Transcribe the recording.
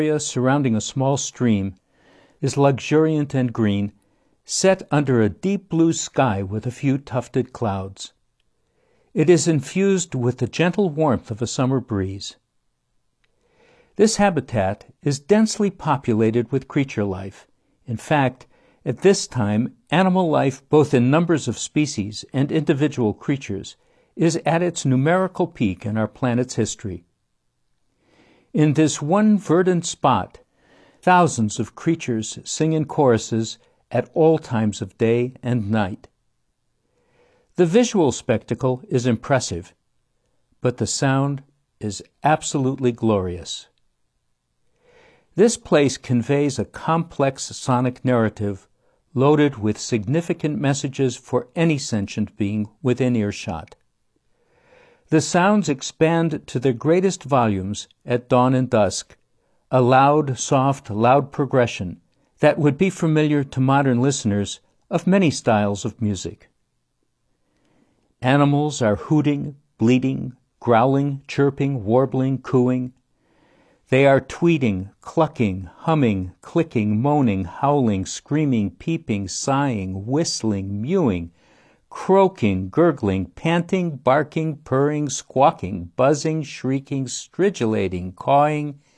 area surrounding a small stream is luxuriant and green, set under a deep blue sky with a few tufted clouds. It is infused with the gentle warmth of a summer breeze. This habitat is densely populated with creature life. In fact, at this time, animal life, both in numbers of species and individual creatures, is at its numerical peak in our planet's history. In this one verdant spot, thousands of creatures sing in choruses at all times of day and night. The visual spectacle is impressive, but the sound is absolutely glorious. This place conveys a complex sonic narrative loaded with significant messages for any sentient being within earshot. The sounds expand to their greatest volumes at dawn and dusk, a loud, soft, loud progression that would be familiar to modern listeners of many styles of music. Animals are hooting, bleating, growling, chirping, warbling, cooing. They are tweeting, clucking, humming, clicking, moaning, howling, screaming, peeping, sighing, whistling, mewing, croaking, gurgling, panting, barking, purring, squawking, buzzing, shrieking, stridulating, cawing,